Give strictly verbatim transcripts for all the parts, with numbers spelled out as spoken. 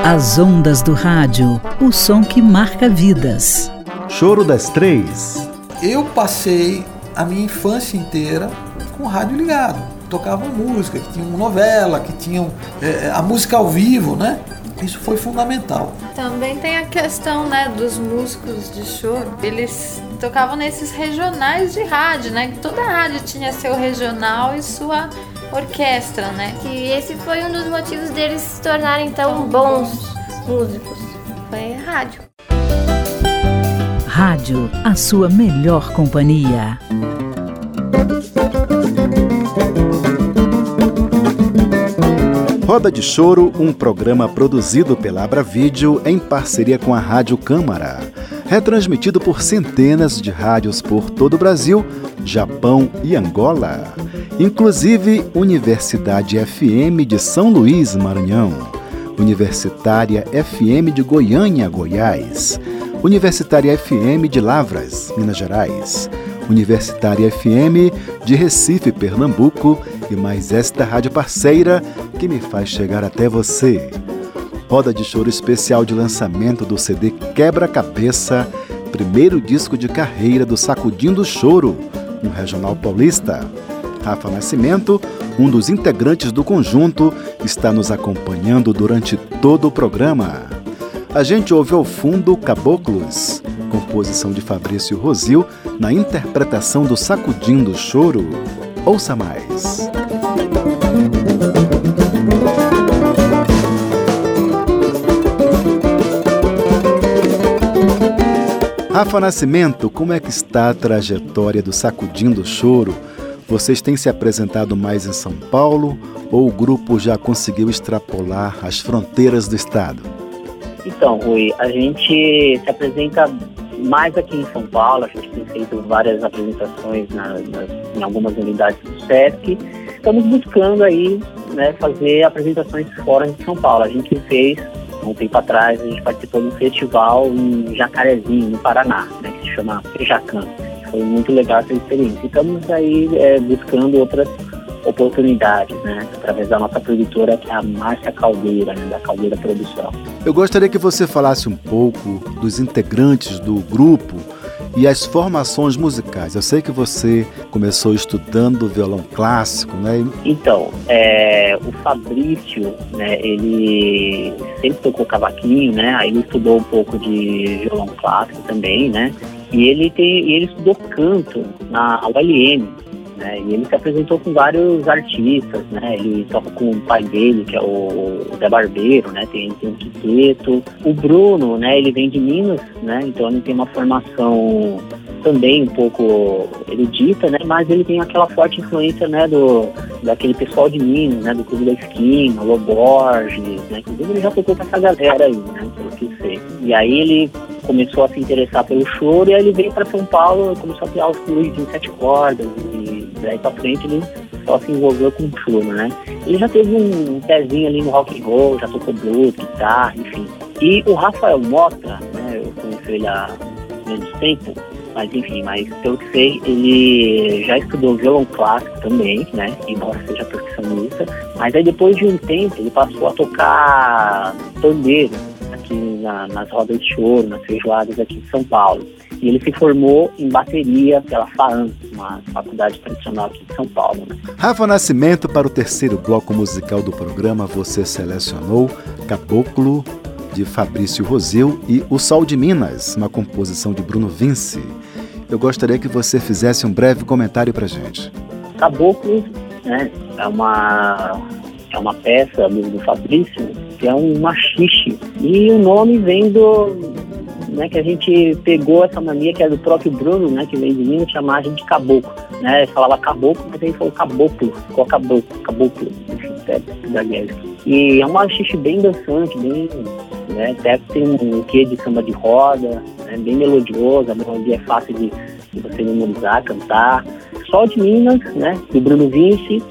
As ondas do rádio, o som que marca vidas. Choro das Três. Eu passei a minha infância inteira com o rádio ligado. Tocava música, que tinha uma novela, que tinham é, a música ao vivo, né? Isso foi fundamental. Também tem a questão, né, dos músicos de choro. Eles tocavam nesses regionais de rádio, né? Toda rádio tinha seu regional e sua orquestra, né? E esse foi um dos motivos deles se tornarem tão bons músicos. Foi a rádio. Rádio, a sua melhor companhia. Roda de Choro, um programa produzido pela Abra Vídeo em parceria com a Rádio Câmara. Retransmitido por centenas de rádios por todo o Brasil, Japão e Angola. Inclusive Universidade F M de São Luís, Maranhão. Universitária F M de Goiânia, Goiás. Universitária F M de Lavras, Minas Gerais. Universitária F M de Recife, Pernambuco, e mais esta rádio parceira que me faz chegar até você. Roda de Choro especial de lançamento do C D Quebra-Cabeça, primeiro disco de carreira do Sacudindo Choro, no Regional Paulista. Rafa Nascimento, um dos integrantes do conjunto, está nos acompanhando durante todo o programa. A gente ouve ao fundo Caboclos, composição de Fabrício Rosil, na interpretação do Sacudindo Choro. Ouça mais. Rafa Nascimento, como é que está a trajetória do Sacudindo Choro? Vocês têm se apresentado mais em São Paulo ou o grupo já conseguiu extrapolar as fronteiras do estado? Então, Rui, a gente se apresenta mais aqui em São Paulo. A gente tem feito várias apresentações na, na, em algumas unidades do Sesc. Estamos buscando aí, né, fazer apresentações fora de São Paulo. A gente fez, um tempo atrás, a gente participou de um festival em Jacarezinho, no Paraná, né, que se chama Fejacan. Foi muito legal essa experiência. Estamos aí é, buscando outras oportunidades, né, através da nossa produtora, que é a Márcia Caldeira, né, da Caldeira Produção. Eu gostaria que você falasse um pouco dos integrantes do grupo e as formações musicais. Eu sei que você começou estudando violão clássico, né? Então, é, o Fabrício, né, ele sempre tocou cavaquinho, né, aí ele estudou um pouco de violão clássico também, né, e ele, tem, ele estudou canto na U L M, né, e ele se apresentou com vários artistas, né, ele toca com o pai dele, que é o Zé Barbeiro, né, tem, tem um quinteto. O Bruno, né, ele vem de Minas, né, então ele tem uma formação também um pouco erudita, né, mas ele tem aquela forte influência, né, do, daquele pessoal de Minas, né, do Clube da Esquina, Lô Borges, né, inclusive ele já tocou com essa galera aí, né, pelo que sei. E aí ele começou a se interessar pelo choro, e aí ele veio para São Paulo e começou a criar os clubes de sete cordas, e daí para frente ele só se envolveu com o choro, né. Ele já teve um pezinho ali no rock and roll, já tocou blues, guitarra, enfim. E o Rafael Mota, né, eu conheci ele há menos tempo, mas enfim, mas pelo que sei, ele já estudou violão clássico também, né, embora seja percussionista, mas aí depois de um tempo ele passou a tocar pandeiro aqui na, nas rodas de choro, nas feijoadas aqui de São Paulo. E ele se formou em bateria pela FAAM, uma faculdade tradicional aqui de São Paulo, né? Rafa Nascimento, para o terceiro bloco musical do programa, você selecionou Caboclo, de Fabrício Rosil, e O Sol de Minas, uma composição de Bruno Vinci. Eu gostaria que você fizesse um breve comentário pra gente. Caboclo, né, é uma, é uma peça do, do Fabrício, que é um machixe. E o nome vem do... Né, que a gente pegou essa mania que é do próprio Bruno, né, que vem de Minas, chamar a gente de caboclo, né, ele falava caboclo, mas ele falou caboclo, ficou caboclo, caboclo, enfim, é da guerra. E é uma machixe bem dançante, bem, né, até tem um quê de samba de roda, né, bem melodiosa, a melodia é fácil de, de você memorizar, cantar. Sol de Minas, né, do Bruno Vinci,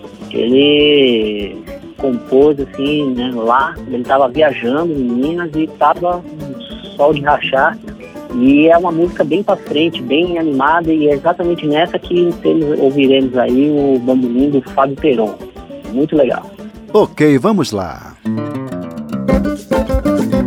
ele compôs assim, né, lá, ele estava viajando em Minas e estava sol de rachar, e é uma música bem pra frente, bem animada, e é exatamente nessa que ouviremos aí o bandolim do Fábio Peron. Muito legal. Ok, vamos lá.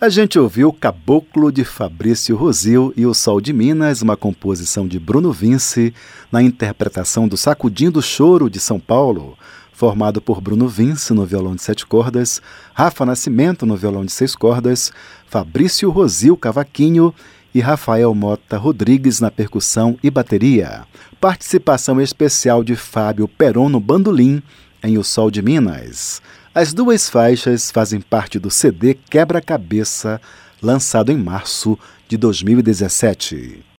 A gente ouviu Caboclo de Fabrício Rosil e O Sol de Minas, uma composição de Bruno Vince, na interpretação do Sacudindo Choro de São Paulo, formado por Bruno Vince no violão de sete cordas, Rafa Nascimento no violão de seis cordas, Fabrício Rosil cavaquinho e Rafael Mota Rodrigues na percussão e bateria. Participação especial de Fábio Peron no bandolim em O Sol de Minas. As duas faixas fazem parte do C D Quebra-Cabeça, lançado em março de dois mil e dezessete.